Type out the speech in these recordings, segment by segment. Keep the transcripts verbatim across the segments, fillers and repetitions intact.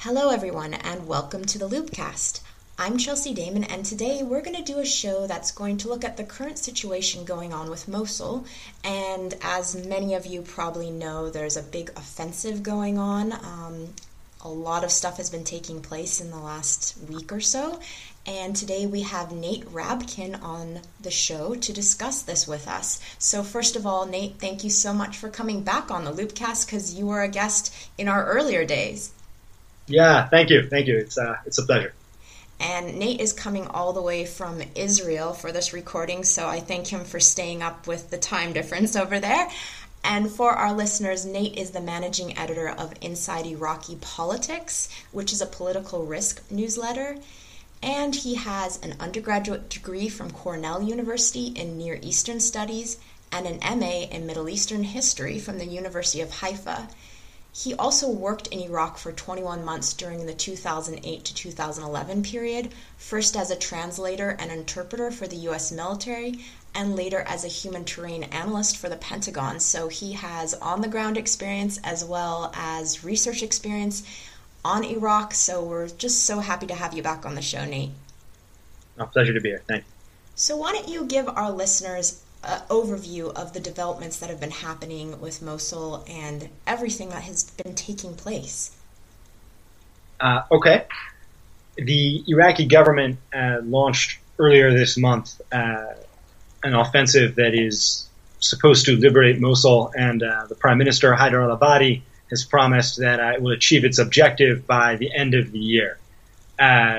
Hello, everyone, and welcome to the Loopcast. I'm Chelsea Damon, and today we're going to do a show that's going to look at the current situation going on with Mosul. And as many of you probably know, there's a big offensive going on. Um, a lot of stuff has been taking place in the last week or so. And today we have Nate Rabkin on the show to discuss this with us. So first of all, Nate, thank you so much for coming back on the Loopcast because you were a guest in our earlier days. Yeah, thank you. Thank you. It's uh, it's a pleasure. And Nate is coming all the way from Israel for this recording, so I thank him for staying up with the time difference over there. And for our listeners, Nate is the managing editor of Inside Iraqi Politics, which is a political risk newsletter. And he has an undergraduate degree from Cornell University in Near Eastern Studies and an M A in Middle Eastern History from the University of Haifa. He also worked in Iraq for twenty-one months during the two thousand eight to two thousand eleven period, first as a translator and interpreter for the U S military, and later as a human terrain analyst for the Pentagon. So he has on-the-ground experience as well as research experience on Iraq, so we're just so happy to have you back on the show, Nate. A pleasure to be here. Thank you. So why don't you give our listeners an overview of the developments that have been happening with Mosul and everything that has been taking place? Uh, okay. The Iraqi government uh, launched earlier this month uh, an offensive that is supposed to liberate Mosul, and uh, the Prime Minister, Haider al-Abadi, has promised that uh, it will achieve its objective by the end of the year. Uh,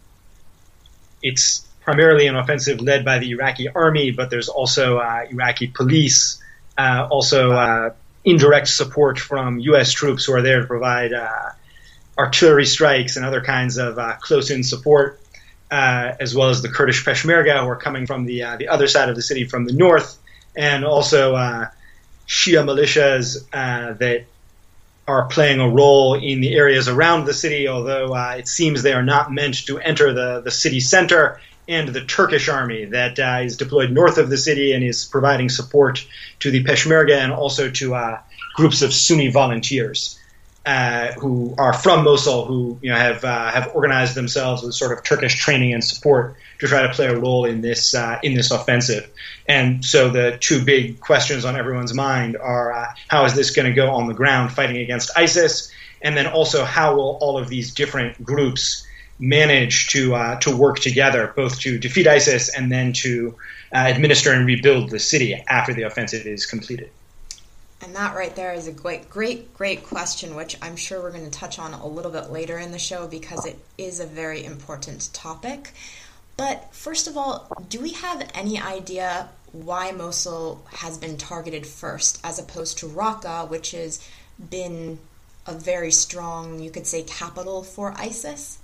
it's primarily an offensive led by the Iraqi army, but there's also uh, Iraqi police, uh, also uh, indirect support from U S troops who are there to provide uh, artillery strikes and other kinds of uh, close-in support, uh, as well as the Kurdish Peshmerga who are coming from the uh, the other side of the city from the north, and also uh, Shia militias uh, that are playing a role in the areas around the city, although uh, it seems they are not meant to enter the, the city center, and the Turkish army that uh, is deployed north of the city and is providing support to the Peshmerga and also to uh, groups of Sunni volunteers uh, who are from Mosul, who you know have uh, have organized themselves with sort of Turkish training and support to try to play a role in this uh, in this offensive. And so the two big questions on everyone's mind are uh, how is this going to go on the ground fighting against ISIS, and then also how will all of these different groups manage to uh, to work together, both to defeat ISIS and then to uh, administer and rebuild the city after the offensive is completed. And that right there is a great, great, great question, which I'm sure we're going to touch on a little bit later in the show because it is a very important topic. But first of all, do we have any idea why Mosul has been targeted first as opposed to Raqqa, which has been a very strong, you could say, capital for ISIS?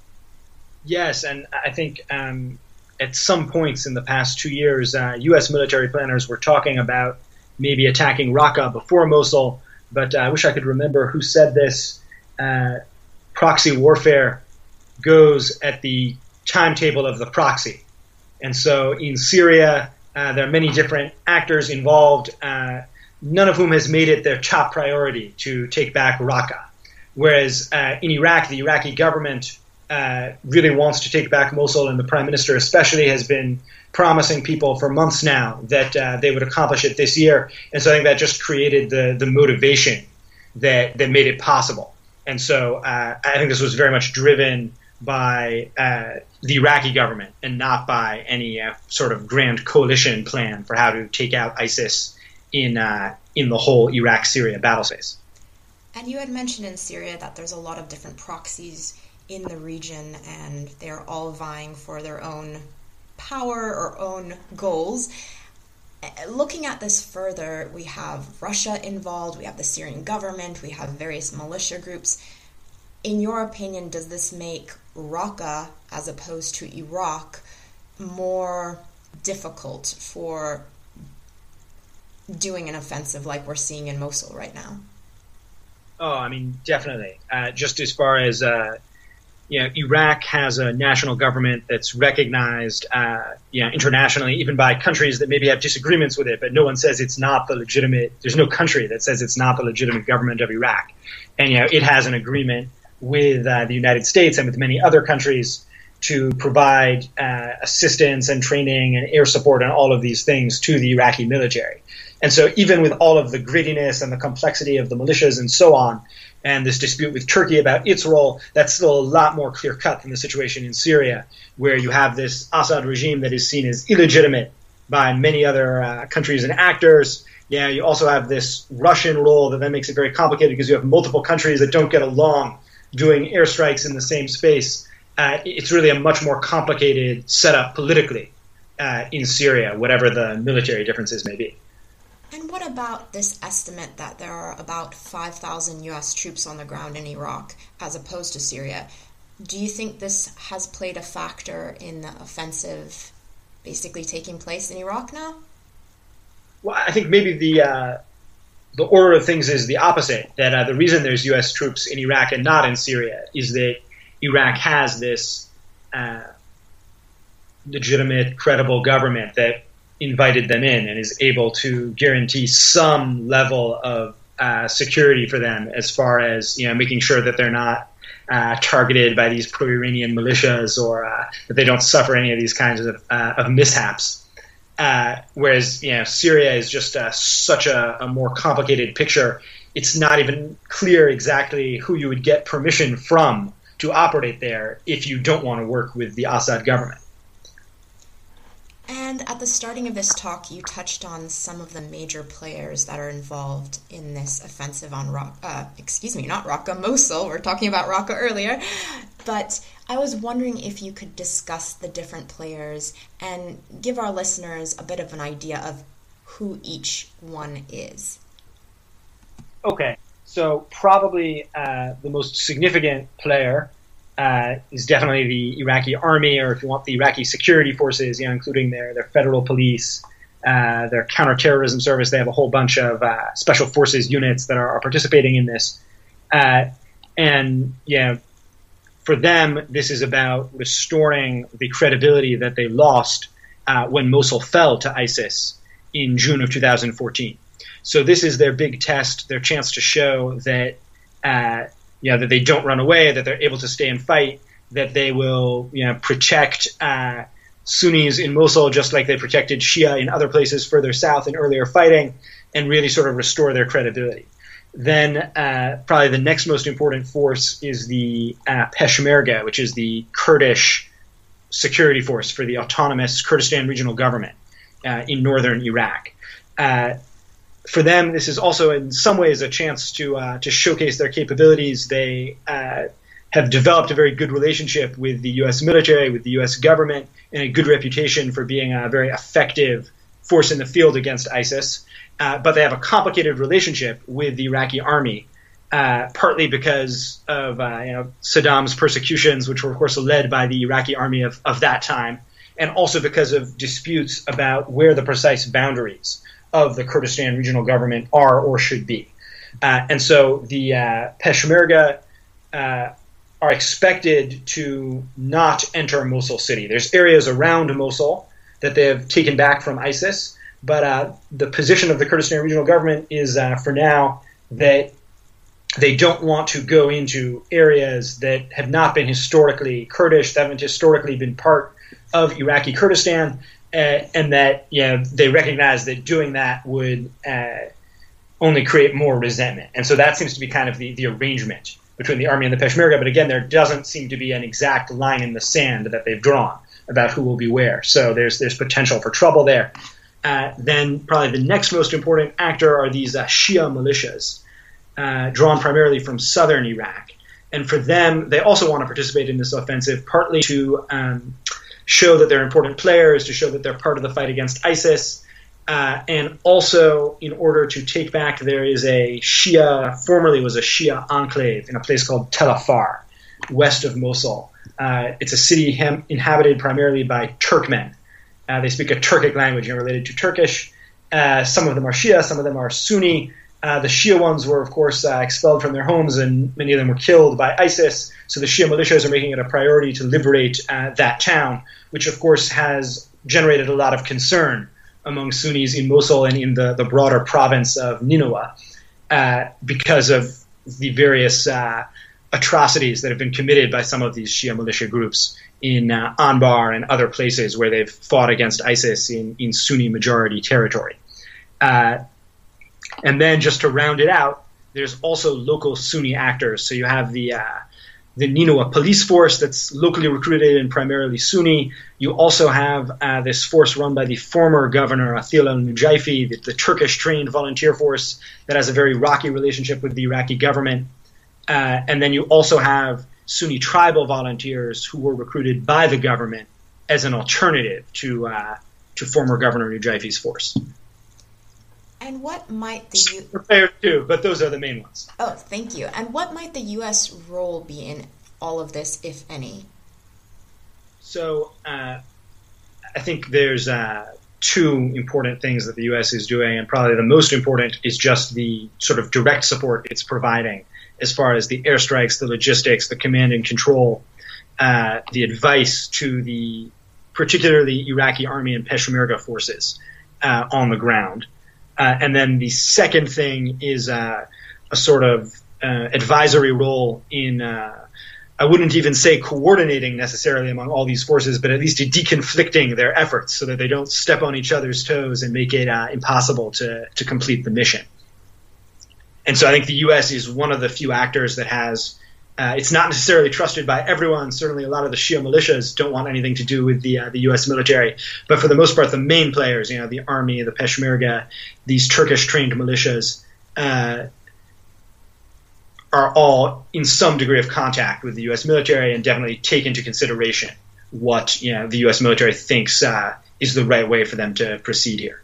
Yes, and I think um, at some points in the past two years, uh, U S military planners were talking about maybe attacking Raqqa before Mosul, but uh, I wish I could remember who said this. Uh, proxy warfare goes at the timetable of the proxy. And so in Syria, uh, there are many different actors involved, uh, none of whom has made it their top priority to take back Raqqa. Whereas uh, in Iraq, the Iraqi government Uh, really wants to take back Mosul, and the prime minister especially has been promising people for months now that uh, they would accomplish it this year. And so I think that just created the the motivation that that made it possible. And so uh, I think this was very much driven by uh, the Iraqi government and not by any uh, sort of grand coalition plan for how to take out ISIS in uh, in the whole Iraq-Syria battle space. And you had mentioned in Syria that there's a lot of different proxies in the region, and they're all vying for their own power or own goals. Looking at this further, we have Russia involved, we have the Syrian government, we have various militia groups. In your opinion, does this make Raqqa, as opposed to Iraq, more difficult for doing an offensive like we're seeing in Mosul right now? Oh, I mean, definitely. Uh, just as far as uh, you know, Iraq has a national government that's recognized, uh, you know, internationally, even by countries that maybe have disagreements with it, but no one says it's not the legitimate. There's no country that says it's not the legitimate government of Iraq, and you know, it has an agreement with uh, the United States and with many other countries to provide uh, assistance and training and air support and all of these things to the Iraqi military. And so even with all of the grittiness and the complexity of the militias and so on, and this dispute with Turkey about its role, that's still a lot more clear-cut than the situation in Syria, where you have this Assad regime that is seen as illegitimate by many other uh, countries and actors. Yeah, you also have this Russian role that then makes it very complicated because you have multiple countries that don't get along doing airstrikes in the same space. Uh, it's really a much more complicated setup politically uh, in Syria, whatever the military differences may be. And what about this estimate that there are about five thousand U S troops on the ground in Iraq as opposed to Syria? Do you think this has played a factor in the offensive basically taking place in Iraq now? Well, I think maybe the uh, the order of things is the opposite, that uh, the reason there's U S troops in Iraq and not in Syria is that Iraq has this uh, legitimate, credible government that invited them in and is able to guarantee some level of uh, security for them as far as, you know, making sure that they're not uh, targeted by these pro-Iranian militias or uh, that they don't suffer any of these kinds of, uh, of mishaps. Uh, whereas, you know, Syria is just uh, such a, a more complicated picture. It's not even clear exactly who you would get permission from to operate there if you don't want to work with the Assad government. And at the starting of this talk, you touched on some of the major players that are involved in this offensive on Raqqa, uh, excuse me, not Raqqa, Mosul. We're talking about Raqqa earlier. But I was wondering if you could discuss the different players and give our listeners a bit of an idea of who each one is. Okay, so probably uh, the most significant player Uh, is definitely the Iraqi army, or if you want, the Iraqi security forces, you know, including their, their federal police, uh, their counterterrorism service. They have a whole bunch of uh, special forces units that are, are participating in this. Uh, and, you know, for them, this is about restoring the credibility that they lost uh, when Mosul fell to ISIS in June of two thousand fourteen. So this is their big test, their chance to show that uh, you know, that they don't run away, that they're able to stay and fight, that they will, you know, protect uh, Sunnis in Mosul just like they protected Shia in other places further south in earlier fighting, and really sort of restore their credibility. Then uh, probably the next most important force is the uh, Peshmerga, which is the Kurdish security force for the autonomous Kurdistan regional government uh, in northern Iraq. Uh, For them, this is also in some ways a chance to uh, to showcase their capabilities. They uh, have developed a very good relationship with the U S military, with the U S government, and a good reputation for being a very effective force in the field against ISIS. Uh, but they have a complicated relationship with the Iraqi army, uh, partly because of uh, you know, Saddam's persecutions, which were, of course, led by the Iraqi army of, of that time, and also because of disputes about where the precise boundaries of the Kurdistan regional government are or should be. Uh, and so the uh, Peshmerga uh, are expected to not enter Mosul city. There's areas around Mosul that they have taken back from ISIS, but uh, the position of the Kurdistan regional government is uh, for now that they don't want to go into areas that have not been historically Kurdish, that haven't historically been part of Iraqi Kurdistan, Uh, and that, you know, they recognize that doing that would uh, only create more resentment. And so that seems to be kind of the, the arrangement between the army and the Peshmerga. But again, there doesn't seem to be an exact line in the sand that they've drawn about who will be where. So there's there's potential for trouble there. Uh, then probably the next most important actor are these uh, Shia militias, uh, drawn primarily from southern Iraq. And for them, they also want to participate in this offensive, partly to um, show that they're important players, to show that they're part of the fight against ISIS, uh, and also in order to take back, there is a Shia, formerly was a Shia enclave in a place called Tel Afar, west of Mosul. Uh, it's a city hem- inhabited primarily by Turkmen. Uh, they speak a Turkic language, you know, related to Turkish. Uh, some of them are Shia, some of them are Sunni. Uh, the Shia ones were, of course, uh, expelled from their homes, and many of them were killed by ISIS. So the Shia militias are making it a priority to liberate uh, that town, which, of course, has generated a lot of concern among Sunnis in Mosul and in the, the broader province of Nineveh uh, because of the various uh, atrocities that have been committed by some of these Shia militia groups in uh, Anbar and other places where they've fought against ISIS in, in Sunni majority territory. Uh, and then just to round it out, there's also local Sunni actors. So you have the uh, the Nineveh police force that's locally recruited and primarily Sunni. You also have uh, this force run by the former governor, Athil al-Nujaifi, the, the Turkish-trained volunteer force that has a very rocky relationship with the Iraqi government. Uh, and then you also have Sunni tribal volunteers who were recruited by the government as an alternative to uh, to former Governor Nujaifi's force. And what might the U- prepared too, but those are the main ones. Oh, thank you. And what might the U S role be in all of this, if any? So uh, I think there's uh, two important things that the U S is doing, and probably the most important is just the sort of direct support it's providing as far as the airstrikes, the logistics, the command and control, uh, the advice to the particularly Iraqi army and Peshmerga forces uh, on the ground. Uh, and then the second thing is uh, a sort of uh, advisory role in, uh, I wouldn't even say coordinating necessarily among all these forces, but at least deconflicting their efforts so that they don't step on each other's toes and make it uh, impossible to, to complete the mission. And so I think the U S is one of the few actors that has, uh, it's not necessarily trusted by everyone. Certainly a lot of the Shia militias don't want anything to do with the uh, the U S military. But for the most part, the main players, you know, the army, the Peshmerga, these Turkish-trained militias, uh, are all in some degree of contact with the U S military and definitely take into consideration what, you know, the U S military thinks uh, is the right way for them to proceed here.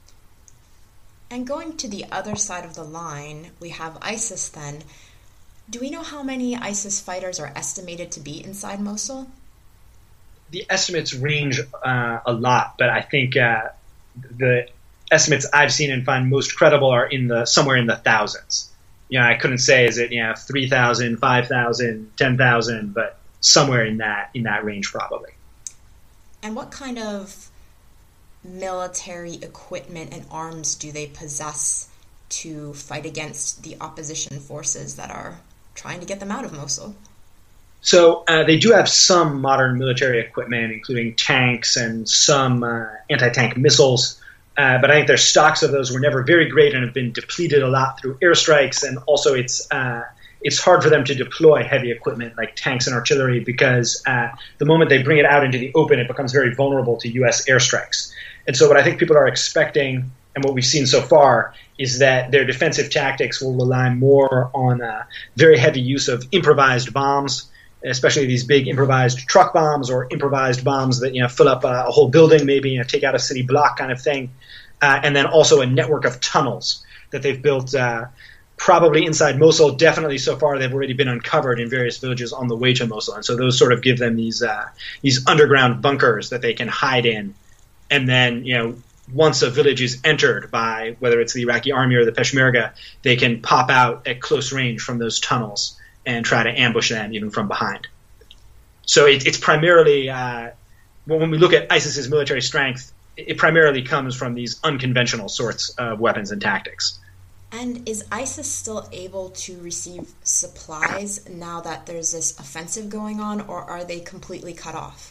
And going to the other side of the line, we have ISIS then. Do we know how many ISIS fighters are estimated to be inside Mosul? The estimates range uh, a lot, but I think uh, the estimates I've seen and find most credible are in the somewhere in the thousands. You know, I couldn't say is it you know three thousand, five thousand, ten thousand, but somewhere in that in that range probably. And what kind of military equipment and arms do they possess to fight against the opposition forces that are trying to get them out of Mosul? So uh, they do have some modern military equipment, including tanks and some uh, anti-tank missiles. Uh, but I think their stocks of those were never very great and have been depleted a lot through airstrikes. And also it's uh, it's hard for them to deploy heavy equipment like tanks and artillery because uh, the moment they bring it out into the open, it becomes very vulnerable to U S airstrikes. And so what I think people are expecting and what we've seen so far is that their defensive tactics will rely more on uh, very heavy use of improvised bombs, especially these big improvised truck bombs or improvised bombs that you know fill up a, a whole building, maybe you know, take out a city block kind of thing, uh, and then also a network of tunnels that they've built uh, probably inside Mosul. Definitely so far they've already been uncovered in various villages on the way to Mosul, and so those sort of give them these uh, these underground bunkers that they can hide in, and then you know. Once a village is entered by whether it's the Iraqi army or the Peshmerga, they can pop out at close range from those tunnels and try to ambush them even from behind. So it, it's primarily, uh, when we look at ISIS's military strength, it primarily comes from these unconventional sorts of weapons and tactics. And is ISIS still able to receive supplies now that there's this offensive going on, or are they completely cut off?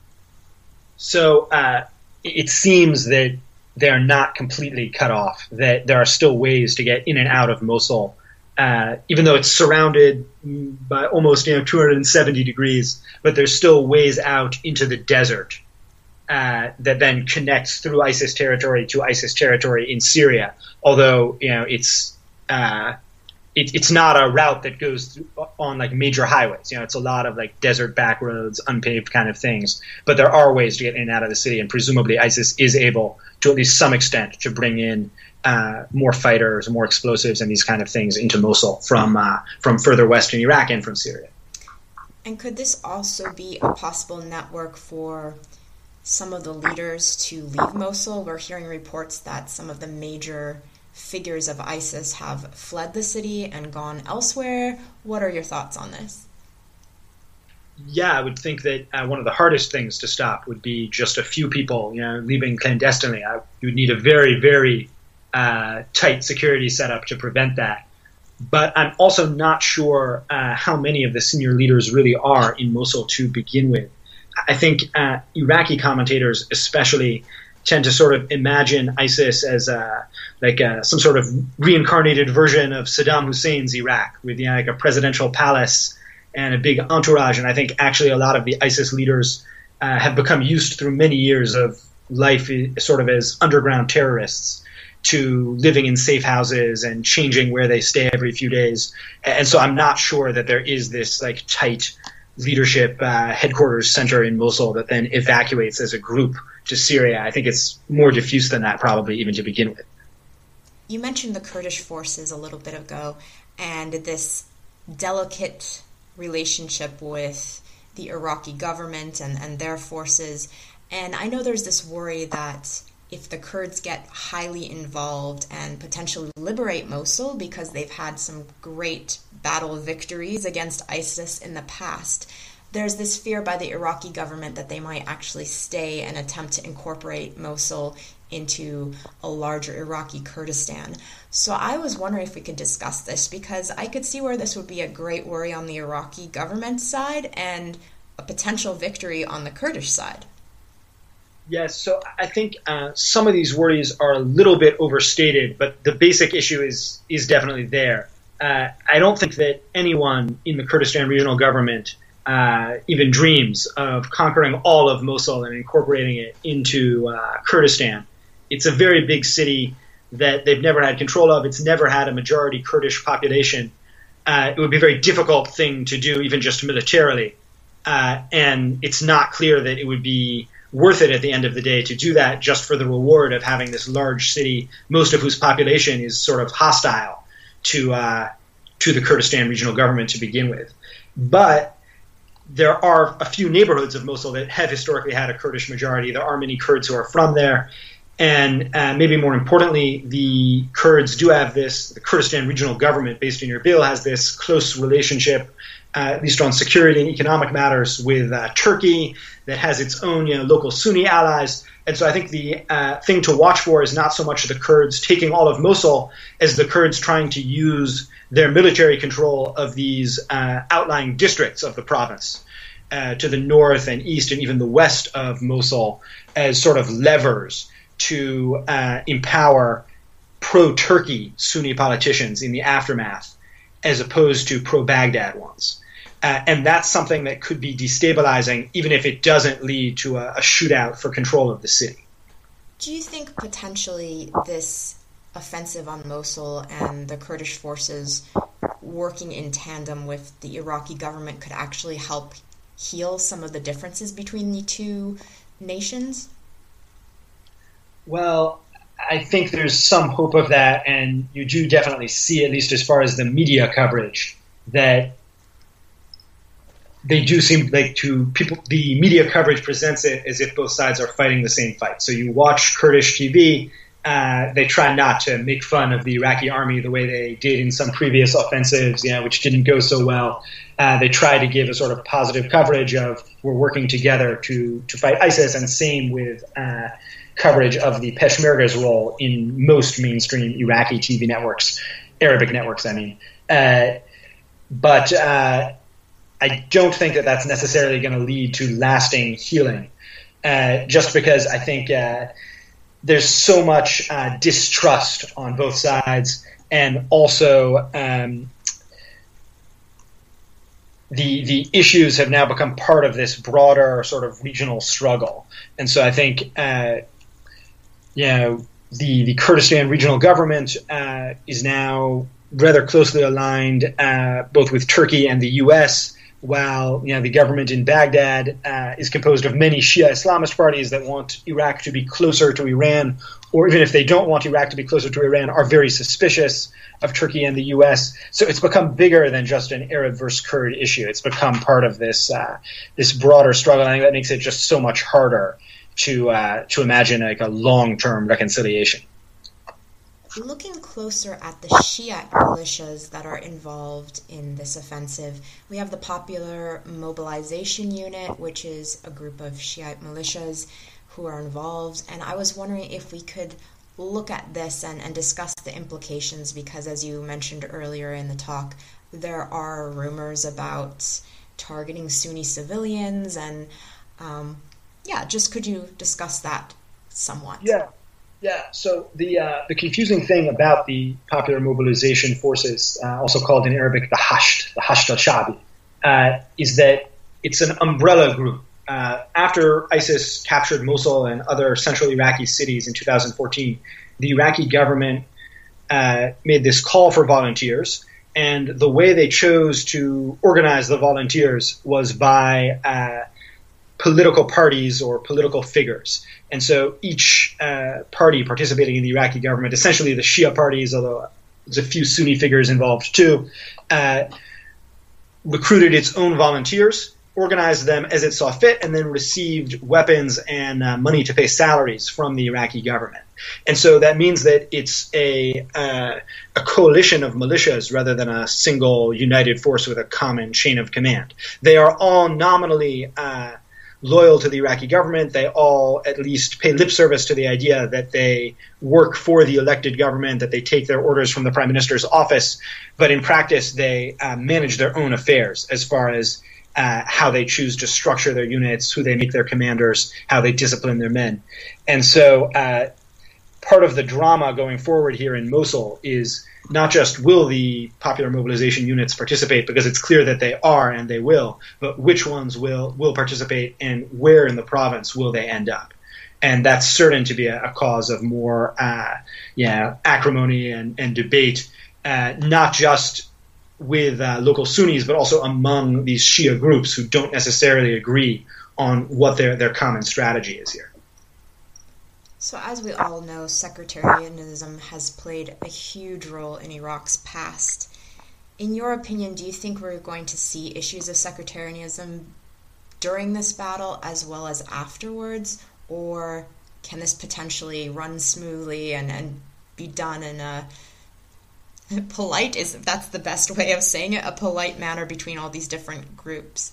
So uh, it seems that they're not completely cut off, that there are still ways to get in and out of Mosul, uh, even though it's surrounded by almost you know two hundred seventy degrees, but there's still ways out into the desert uh, that then connects through ISIS territory to ISIS territory in Syria, although you know it's uh, it, it's not a route that goes through, on like major highways. You know, it's a lot of like desert back roads, unpaved kind of things. But there are ways to get in and out of the city, and presumably ISIS is able, to at least some extent, to bring in uh, more fighters, more explosives, and these kind of things into Mosul from uh, from further west in Iraq and from Syria. And could this also be a possible network for some of the leaders to leave Mosul? We're hearing reports that some of the major figures of ISIS have fled the city and gone elsewhere. What are your thoughts on this? Yeah, I would think that uh, one of the hardest things to stop would be just a few people, you know, leaving clandestinely. I, you would need a very, very uh, tight security setup to prevent that. But I'm also not sure uh, how many of the senior leaders really are in Mosul to begin with. I think uh, Iraqi commentators especially tend to sort of imagine ISIS as uh, like uh, some sort of reincarnated version of Saddam Hussein's Iraq with, you know, like a presidential palace and a big entourage. And I think actually a lot of the ISIS leaders uh, have become used through many years of life sort of as underground terrorists to living in safe houses and changing where they stay every few days. And so I'm not sure that there is this like tight leadership uh, headquarters center in Mosul that then evacuates as a group to Syria. I think it's more diffuse than that probably even to begin with. You mentioned the Kurdish forces a little bit ago and this delicate relationship with the Iraqi government and, and their forces. And I know there's this worry that if the Kurds get highly involved and potentially liberate Mosul because they've had some great battle victories against ISIS in the past, there's this fear by the Iraqi government that they might actually stay and attempt to incorporate Mosul into a larger Iraqi Kurdistan. So I was wondering if we could discuss this, because I could see where this would be a great worry on the Iraqi government side and a potential victory on the Kurdish side. Yes, so I think uh, some of these worries are a little bit overstated, but the basic issue is is definitely there. Uh, I don't think that anyone in the Kurdistan regional government uh, even dreams of conquering all of Mosul and incorporating it into uh, Kurdistan. It's a very big city that they've never had control of. It's never had a majority Kurdish population. Uh, it would be a very difficult thing to do, even just militarily. Uh, and it's not clear that it would be worth it at the end of the day to do that just for the reward of having this large city, most of whose population is sort of hostile to uh, to the Kurdistan regional government to begin with. But there are a few neighborhoods of Mosul that have historically had a Kurdish majority. There are many Kurds who are from there. And uh, maybe more importantly, the Kurds do have this, the Kurdistan regional government based in Erbil has this close relationship, uh, at least on security and economic matters, with uh, Turkey, that has its own, you know, local Sunni allies. And so I think the uh, thing to watch for is not so much the Kurds taking all of Mosul as the Kurds trying to use their military control of these uh, outlying districts of the province uh, to the north and east and even the west of Mosul as sort of levers to uh, empower pro-Turkey Sunni politicians in the aftermath as opposed to pro-Baghdad ones. Uh, and that's something that could be destabilizing even if it doesn't lead to a, a shootout for control of the city. Do you think potentially this offensive on Mosul and the Kurdish forces working in tandem with the Iraqi government could actually help heal some of the differences between the two nations? Well, I think there's some hope of that, and you do definitely see, at least as far as the media coverage, that they do seem like to people, the media coverage presents it as if both sides are fighting the same fight. So you watch Kurdish T V, uh, they try not to make fun of the Iraqi army the way they did in some previous offensives, you know, which didn't go so well. Uh, they try to give a sort of positive coverage of we're working together to, to fight ISIS, and same with uh, coverage of the Peshmerga's role in most mainstream Iraqi T V networks, Arabic networks, I mean. Uh, but uh, I don't think that that's necessarily going to lead to lasting healing, uh, just because I think uh, there's so much uh, distrust on both sides, and also um, the the issues have now become part of this broader sort of regional struggle. And so I think uh, you know, the, the Kurdistan regional government uh, is now rather closely aligned uh, both with Turkey and the U S, while, you know, the government in Baghdad uh, is composed of many Shia Islamist parties that want Iraq to be closer to Iran, or even if they don't want Iraq to be closer to Iran, are very suspicious of Turkey and the U S. So it's become bigger than just an Arab versus Kurd issue. It's become part of this uh, this broader struggle. I think that makes it just so much harder to uh, to imagine like a long-term reconciliation. Looking closer at the Shiite militias that are involved in this offensive, we have the Popular Mobilization Unit, which is a group of Shiite militias who are involved. And I was wondering if we could look at this and, and discuss the implications, because as you mentioned earlier in the talk, there are rumors about targeting Sunni civilians, and um, yeah, just could you discuss that somewhat? Yeah, yeah. So the uh, the confusing thing about the Popular Mobilization Forces, uh, also called in Arabic the Hasht, the Hasht al-Shabi, uh, is that it's an umbrella group. Uh, after ISIS captured Mosul and other central Iraqi cities in two thousand fourteen, the Iraqi government uh, made this call for volunteers, and the way they chose to organize the volunteers was by uh, political parties or political figures. And so each uh, party participating in the Iraqi government, essentially the Shia parties, although there's a few Sunni figures involved too, uh, recruited its own volunteers, organized them as it saw fit, and then received weapons and uh, money to pay salaries from the Iraqi government. And so that means that it's a uh, a coalition of militias rather than a single united force with a common chain of command. They are all nominally uh, loyal to the Iraqi government. They all at least pay lip service to the idea that they work for the elected government, that they take their orders from the prime minister's office. But in practice, they uh, manage their own affairs as far as Uh, how they choose to structure their units, who they make their commanders, how they discipline their men. And so uh, part of the drama going forward here in Mosul is not just will the Popular Mobilization units participate, because it's clear that they are and they will, but which ones will, will participate and where in the province will they end up. And that's certain to be a, a cause of more uh, yeah, acrimony and, and debate, uh, not just with uh, local Sunnis, but also among these Shia groups who don't necessarily agree on what their, their common strategy is here. So as we all know, sectarianism has played a huge role in Iraq's past. In your opinion, do you think we're going to see issues of sectarianism during this battle as well as afterwards, or can this potentially run smoothly and, and be done in a polite, is if that's the best way of saying it, a polite manner between all these different groups?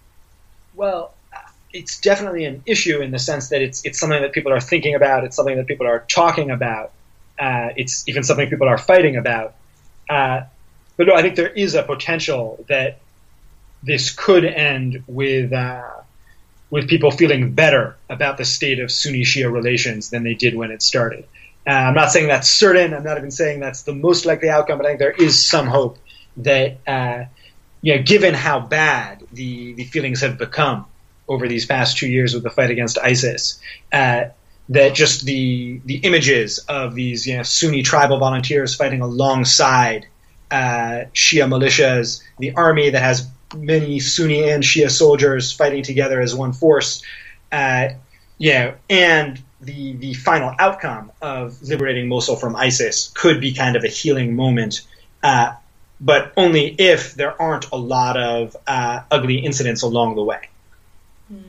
Well, it's definitely an issue in the sense that it's it's something that people are thinking about. It's something that people are talking about. Uh, it's even something people are fighting about. Uh, but no, I think there is a potential that this could end with uh, with people feeling better about the state of Sunni-Shia relations than they did when it started. Uh, I'm not saying that's certain. I'm not even saying that's the most likely outcome, but I think there is some hope that, uh, you know, given how bad the, the feelings have become over these past two years with the fight against ISIS, uh, that just the the images of these, you know, Sunni tribal volunteers fighting alongside uh, Shia militias, the army that has many Sunni and Shia soldiers fighting together as one force, uh, you know, and the the final outcome of liberating Mosul from ISIS could be kind of a healing moment, uh, but only if there aren't a lot of uh, ugly incidents along the way. Hmm.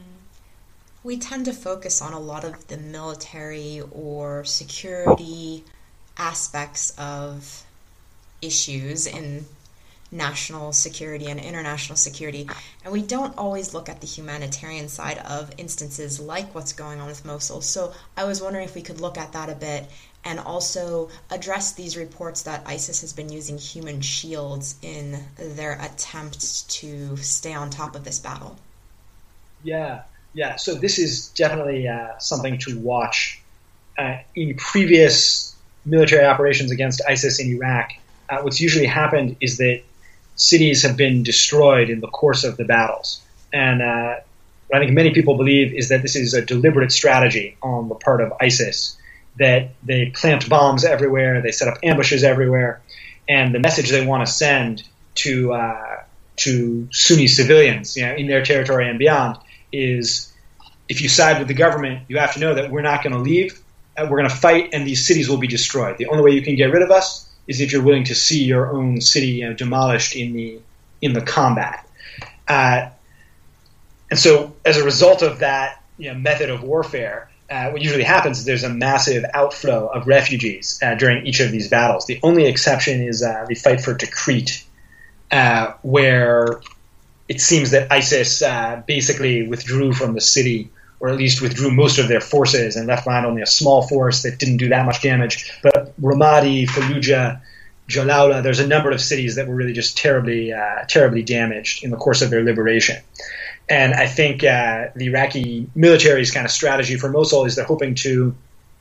We tend to focus on a lot of the military or security aspects of issues in national security and international security, and we don't always look at the humanitarian side of instances like what's going on with Mosul. So I was wondering if we could look at that a bit and also address these reports that ISIS has been using human shields in their attempt to stay on top of this battle. Yeah, yeah. So this is definitely uh, something to watch. Uh, in previous military operations against ISIS in Iraq, uh, what's usually happened is that cities have been destroyed in the course of the battles. And uh, what I think many people believe is that this is a deliberate strategy on the part of ISIS, that they plant bombs everywhere, they set up ambushes everywhere, and the message they want to send to uh, to Sunni civilians, you know, in their territory and beyond is, if you side with the government, you have to know that we're not going to leave, uh, we're going to fight, and these cities will be destroyed. The only way you can get rid of us is if you're willing to see your own city, you know, demolished in the in the combat. Uh, and so as a result of that, you know, method of warfare, uh, what usually happens is there's a massive outflow of refugees uh, during each of these battles. The only exception is uh, the fight for Tikrit, uh, where it seems that ISIS uh, basically withdrew from the city or at least withdrew most of their forces and left behind only a small force that didn't do that much damage. But Ramadi, Fallujah, Jalalabad, there's a number of cities that were really just terribly, uh, terribly damaged in the course of their liberation. And I think uh, the Iraqi military's kind of strategy for Mosul is they're hoping to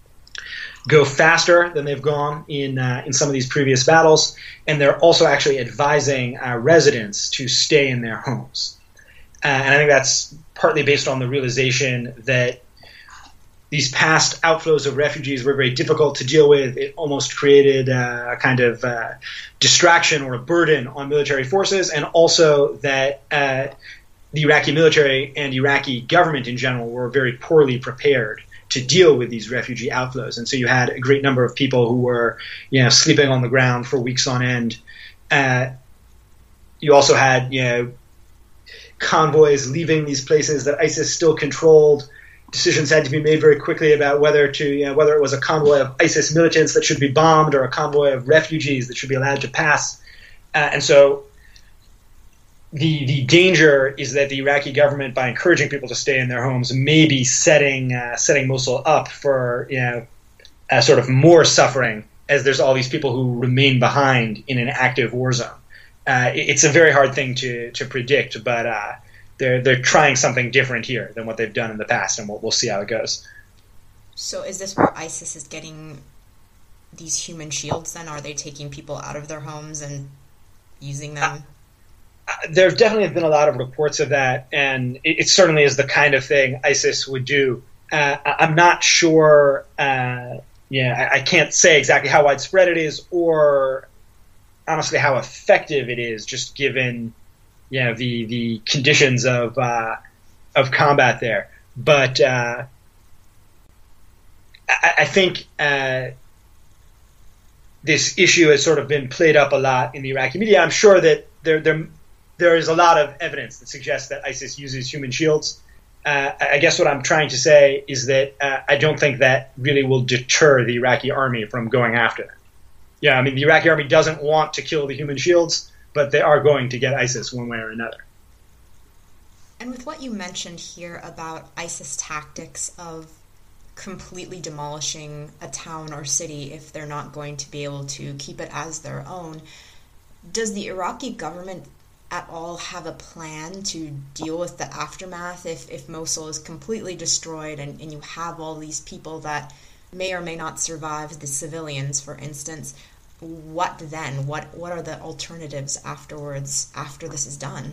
go faster than they've gone in uh, in some of these previous battles, and they're also actually advising uh, residents to stay in their homes. Uh, and I think that's partly based on the realization that these past outflows of refugees were very difficult to deal with. It almost created uh, a kind of uh, distraction or a burden on military forces, and also that uh, the Iraqi military and Iraqi government in general were very poorly prepared to deal with these refugee outflows. And so you had a great number of people who were, you know, sleeping on the ground for weeks on end. Uh, you also had, you know, convoys leaving these places that ISIS still controlled. Decisions had to be made very quickly about whether to, you know, whether it was a convoy of ISIS militants that should be bombed or a convoy of refugees that should be allowed to pass. Uh, and so the the danger is that the Iraqi government, by encouraging people to stay in their homes, may be setting uh, setting Mosul up for, you know, uh, sort of more suffering, as there's all these people who remain behind in an active war zone. Uh, it's a very hard thing to to predict, but uh, they're they're trying something different here than what they've done in the past, and we'll we'll see how it goes. So, is this where ISIS is getting these human shields? Then, are they taking people out of their homes and using them? Uh, there definitely have been a lot of reports of that, and it, it certainly is the kind of thing ISIS would do. Uh, I'm not sure. Uh, yeah, I, I can't say exactly how widespread it is, or honestly how effective it is, just given, you know, the the conditions of uh, of combat there. But uh, I, I think uh, this issue has sort of been played up a lot in the Iraqi media. I'm sure that there there there is a lot of evidence that suggests that ISIS uses human shields. Uh, I guess what I'm trying to say is that uh, I don't think that really will deter the Iraqi army from going after them. Yeah, I mean, the Iraqi army doesn't want to kill the human shields, but they are going to get ISIS one way or another. And with what you mentioned here about ISIS tactics of completely demolishing a town or city if they're not going to be able to keep it as their own, does the Iraqi government at all have a plan to deal with the aftermath if, if Mosul is completely destroyed and, and you have all these people that may or may not survive, the civilians, for instance? What then? What what are the alternatives afterwards, after this is done?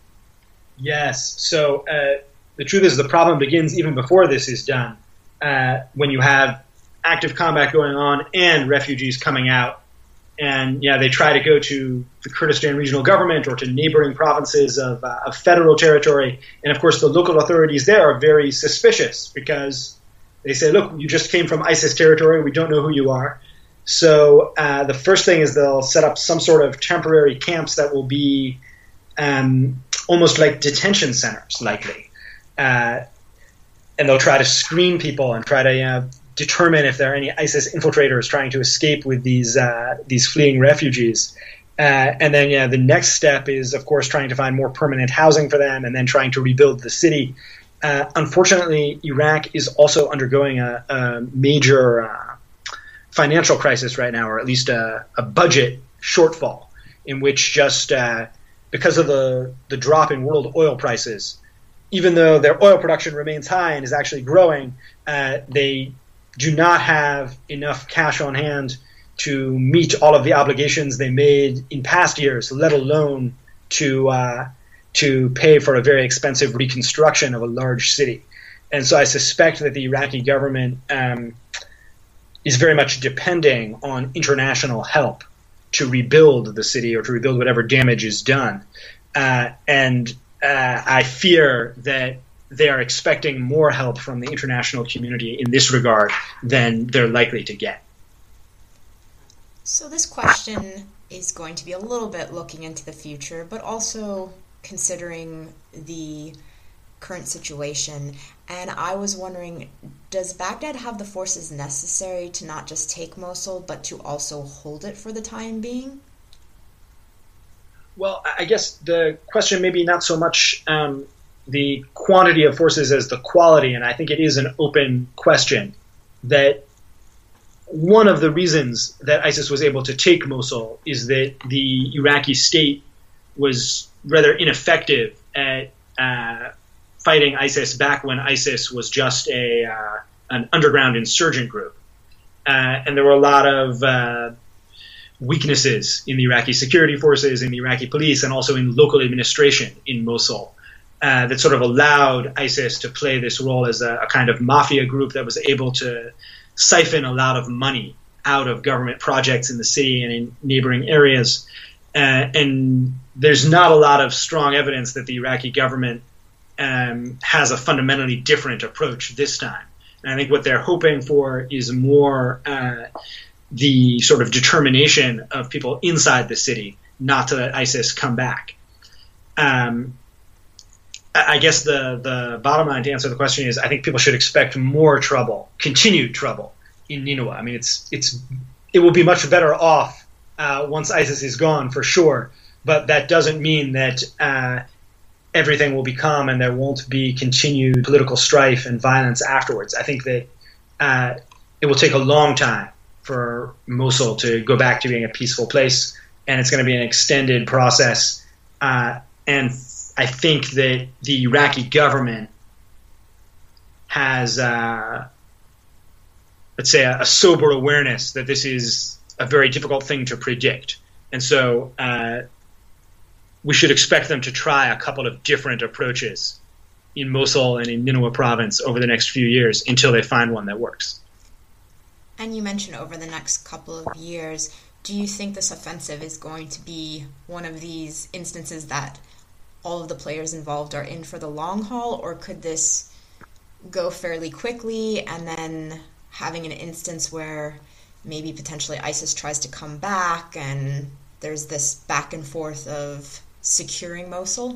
Yes. So uh, the truth is the problem begins even before this is done, uh, when you have active combat going on and refugees coming out. And yeah, they try to go to the Kurdistan regional government or to neighboring provinces of, uh, of federal territory. And of course, the local authorities there are very suspicious because they say, look, you just came from ISIS territory. We don't know who you are. So uh, the first thing is they'll set up some sort of temporary camps that will be um, almost like detention centers, likely. Uh, and they'll try to screen people and try to, you know, determine if there are any ISIS infiltrators trying to escape with these uh, these fleeing refugees. Uh, and then, yeah, the next step is, of course, trying to find more permanent housing for them and then trying to rebuild the city. Uh, unfortunately, Iraq is also undergoing a, a major uh, financial crisis right now, or at least a, a budget shortfall, in which just uh, because of the, the drop in world oil prices, even though their oil production remains high and is actually growing, uh, they do not have enough cash on hand to meet all of the obligations they made in past years, let alone to uh, to pay for a very expensive reconstruction of a large city. And so I suspect that the Iraqi government um, is very much depending on international help to rebuild the city or to rebuild whatever damage is done. Uh, and uh, I fear that they are expecting more help from the international community in this regard than they're likely to get. So this question is going to be a little bit looking into the future, but also considering the current situation. And I was wondering, does Baghdad have the forces necessary to not just take Mosul, but to also hold it for the time being? Well, I guess the question maybe not so much um, the quantity of forces as the quality, and I think it is an open question, that one of the reasons that ISIS was able to take Mosul is that the Iraqi state was rather ineffective at uh, fighting ISIS back when ISIS was just a uh, an underground insurgent group. Uh, and there were a lot of uh, weaknesses in the Iraqi security forces, in the Iraqi police, and also in local administration in Mosul uh, that sort of allowed ISIS to play this role as a, a kind of mafia group that was able to siphon a lot of money out of government projects in the city and in neighboring areas. Uh, and there's not a lot of strong evidence that the Iraqi government um, has a fundamentally different approach this time. And I think what they're hoping for is more uh, the sort of determination of people inside the city not to let ISIS come back. Um, I guess the, the bottom line to answer the question is I think people should expect more trouble, continued trouble in Nineveh. I mean, it's it's it will be much better off uh, once ISIS is gone for sure, but that doesn't mean that uh, everything will be calm and there won't be continued political strife and violence afterwards. I think that uh, it will take a long time for Mosul to go back to being a peaceful place, and it's going to be an extended process. Uh, and I think that the Iraqi government has, uh, let's say, a, a sober awareness that this is a very difficult thing to predict. And so uh, we should expect them to try a couple of different approaches in Mosul and in Nineveh province over the next few years until they find one that works. And you mentioned over the next couple of years. Do you think this offensive is going to be one of these instances that all of the players involved are in for the long haul, or could this go fairly quickly and then having an instance where maybe potentially ISIS tries to come back and there's this back and forth of securing Mosul?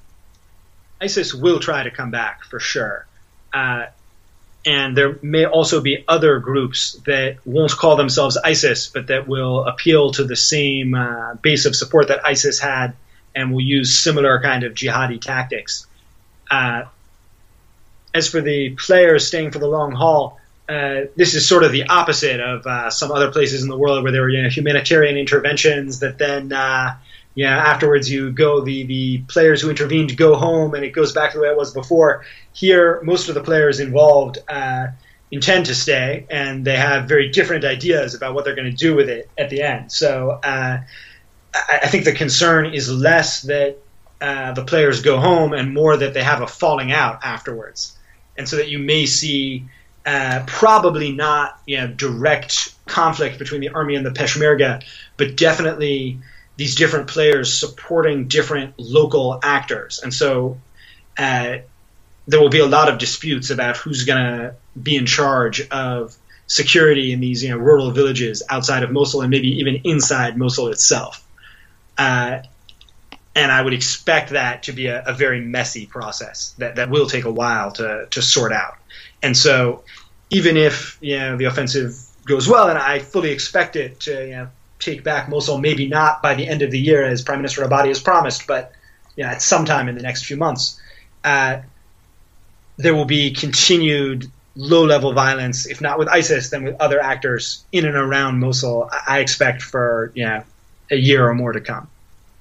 ISIS will try to come back for sure. Uh, and there may also be other groups that won't call themselves ISIS, but that will appeal to the same uh, base of support that ISIS had and will use similar kind of jihadi tactics. Uh, as for the players staying for the long haul, uh, this is sort of the opposite of uh, some other places in the world where there were you know, humanitarian interventions that then, uh, yeah, afterwards you go, the, the players who intervened go home and it goes back to the way it was before. Here, most of the players involved uh, intend to stay, and they have very different ideas about what they're going to do with it at the end. So uh, I, I think the concern is less that uh, the players go home and more that they have a falling out afterwards. And so that you may see uh, probably not you know, direct conflict between the army and the Peshmerga, but definitely these different players supporting different local actors. And so uh, there will be a lot of disputes about who's going to be in charge of security in these you know, rural villages outside of Mosul and maybe even inside Mosul itself. Uh, and I would expect that to be a, a very messy process that, that will take a while to, to sort out. And so even if you know, the offensive goes well, and I fully expect it to you know, take back Mosul, maybe not by the end of the year as Prime Minister Abadi has promised, but you know, at some time in the next few months, uh, there will be continued low-level violence, if not with ISIS, then with other actors in and around Mosul, I expect for you know, a year or more to come.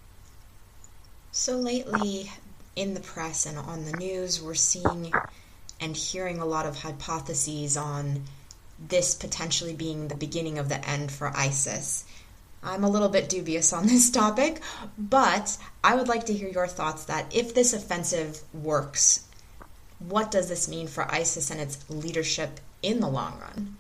So lately, in the press and on the news, we're seeing and hearing a lot of hypotheses on this potentially being the beginning of the end for ISIS. I'm a little bit dubious on this topic, but I would like to hear your thoughts that if this offensive works, what does this mean for ISIS and its leadership in the long run?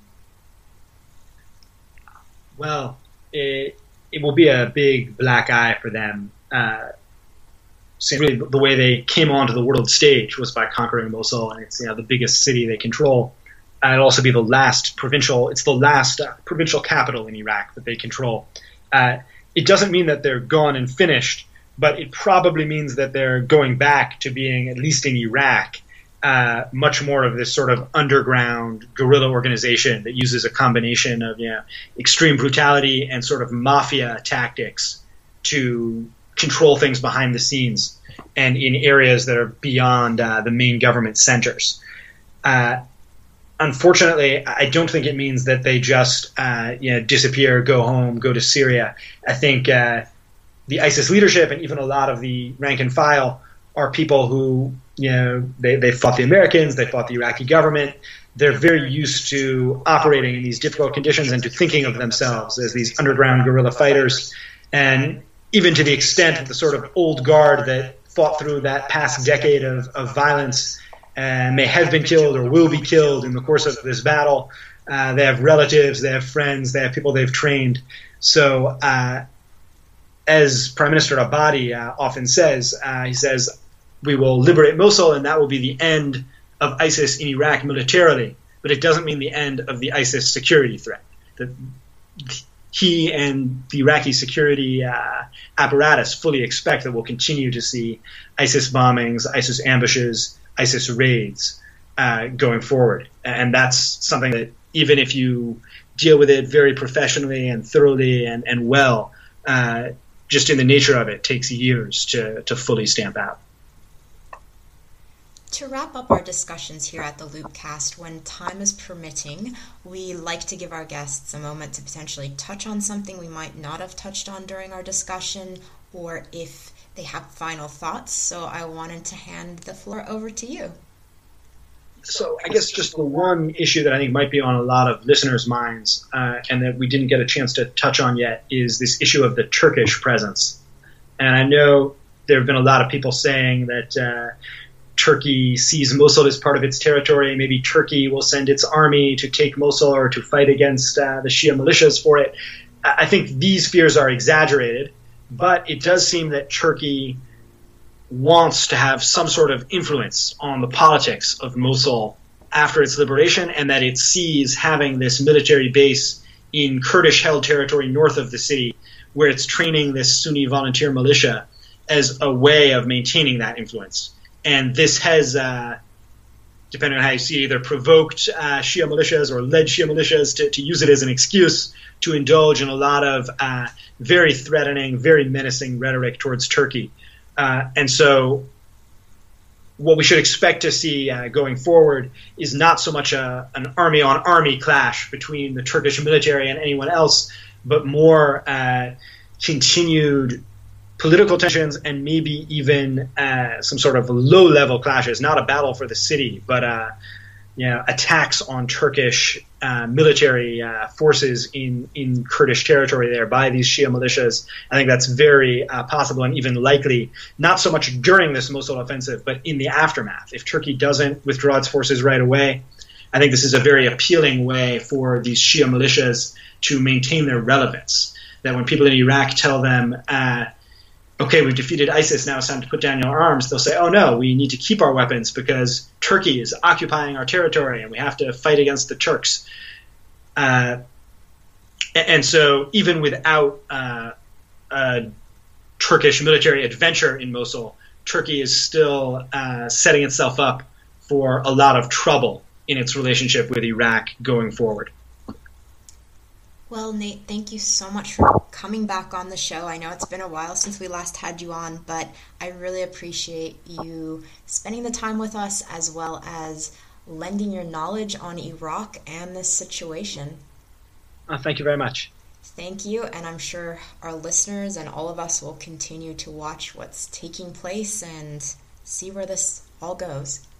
Well, it, it will be a big black eye for them. Uh, so really, the way they came onto the world stage was by conquering Mosul, and it's you know the biggest city they control. And it'll also be the last provincial. It's the last uh, provincial capital in Iraq that they control. Uh, it doesn't mean that they're gone and finished, but it probably means that they're going back to being, at least in Iraq, uh, much more of this sort of underground guerrilla organization that uses a combination of you know, extreme brutality and sort of mafia tactics to control things behind the scenes. and in areas that are beyond uh, the main government centers. Uh, unfortunately, I don't think it means that they just uh, you know, disappear, go home, go to Syria. I think uh, the ISIS leadership and even a lot of the rank and file are people who, you know, they, they fought the Americans, they fought the Iraqi government. They're very used to operating in these difficult conditions and to thinking of themselves as these underground guerrilla fighters. And even to the extent of the sort of old guard that fought through that past decade of, of violence and may have been killed or will be killed in the course of this battle, uh, they have relatives, they have friends, they have people they've trained. So uh, as Prime Minister Abadi uh, often says, uh, he says, we will liberate Mosul and that will be the end of ISIS in Iraq militarily, but it doesn't mean the end of the ISIS security threat. The, he and the Iraqi security uh, apparatus fully expect that we'll continue to see ISIS bombings, ISIS ambushes, ISIS raids uh, going forward. And that's something that even if you deal with it very professionally and thoroughly and, and well, uh, just in the nature of it, takes years to, to fully stamp out. To wrap up our discussions here at the Loopcast, when time is permitting, we like to give our guests a moment to potentially touch on something we might not have touched on during our discussion, or if they have final thoughts. So I wanted to hand the floor over to you. So I guess just the one issue that I think might be on a lot of listeners' minds uh, and that we didn't get a chance to touch on yet is this issue of the Turkish presence. And I know there have been a lot of people saying that uh, Turkey sees Mosul as part of its territory. Maybe Turkey will send its army to take Mosul or to fight against uh, the Shia militias for it. I think these fears are exaggerated, but it does seem that Turkey wants to have some sort of influence on the politics of Mosul after its liberation, and that it sees having this military base in Kurdish-held territory north of the city, where it's training this Sunni volunteer militia, as a way of maintaining that influence. And this has, uh, depending on how you see it, either provoked uh, Shia militias or led Shia militias to, to use it as an excuse to indulge in a lot of uh, very threatening, very menacing rhetoric towards Turkey. Uh, and so what we should expect to see uh, going forward is not so much a, an army-on-army clash between the Turkish military and anyone else, but more uh, continued political tensions and maybe even uh, some sort of low-level clashes, not a battle for the city, but uh, you know, attacks on Turkish uh, military uh, forces in, in Kurdish territory there by these Shia militias. I think that's very uh, possible and even likely, not so much during this Mosul offensive, but in the aftermath. If Turkey doesn't withdraw its forces right away, I think this is a very appealing way for these Shia militias to maintain their relevance. That when people in Iraq tell them, uh, okay, we've defeated ISIS, now it's time to put down your arms, they'll say, oh no, we need to keep our weapons because Turkey is occupying our territory and we have to fight against the Turks. Uh, and so even without uh, a Turkish military adventure in Mosul, Turkey is still uh, setting itself up for a lot of trouble in its relationship with Iraq going forward. Well, Nate, thank you so much for coming back on the show. I know it's been a while since we last had you on, but I really appreciate you spending the time with us as well as lending your knowledge on Iraq and this situation. Oh, thank you very much. Thank you, and I'm sure our listeners and all of us will continue to watch what's taking place and see where this all goes.